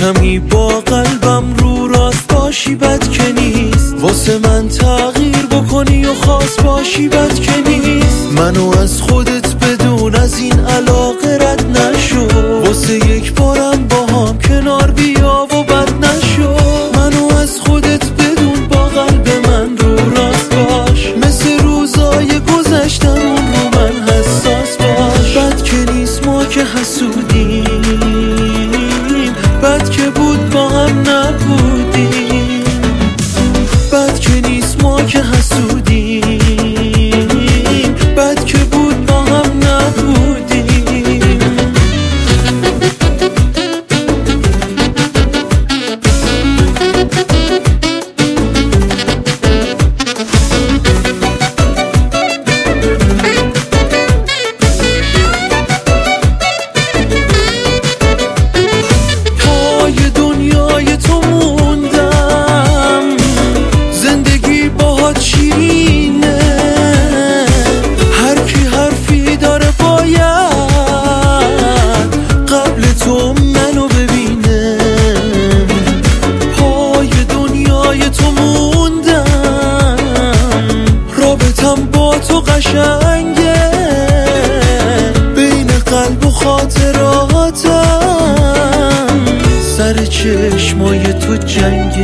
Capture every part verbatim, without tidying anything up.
کمی با قلبم رو راست باشی بد که نیست، واسه من تغییر بکنی و خاص باشی بد که نیست. منو از خودت بدون از این علاقه رد نشو، واسه یک بارم با هم کنار بیا و بد نشو. منو از خودت بدون با قلب من رو راست باش، مثل روزای گذشتم اون رو من حساس باش. بد که نیست ما که حسودیم، بد که بود با هم نبودیم. بد که نیست ما که حسودیم، بد که بود با هم نبودیم. با تو قشنگه بین قلب و خاطراتم، سر چشمای تو جنگه.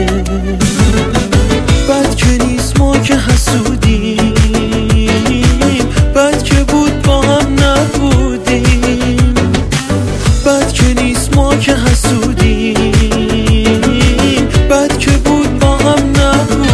بد که نیست ما که حسودیم، بد که بود با هم نبودیم. بد که نیست ما که حسودیم، بد که بود با هم نبودیم.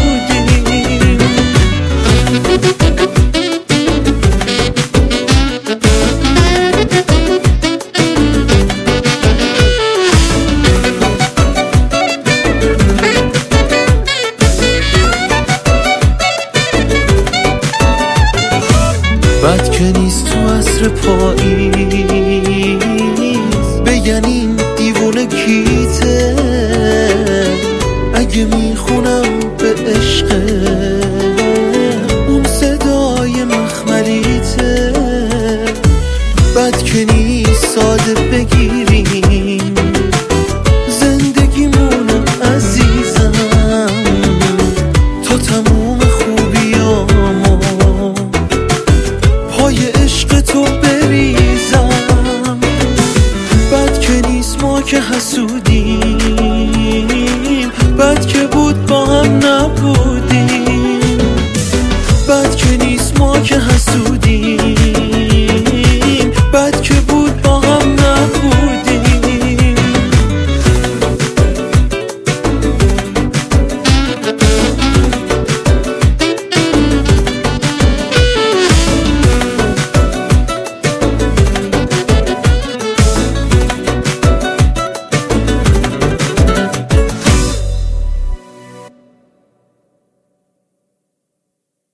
بد که نیست تو عصر پاییز بگن این دیوونه کیته، اگه میخونم به عشق اون صدای مخملیته. بد که نیست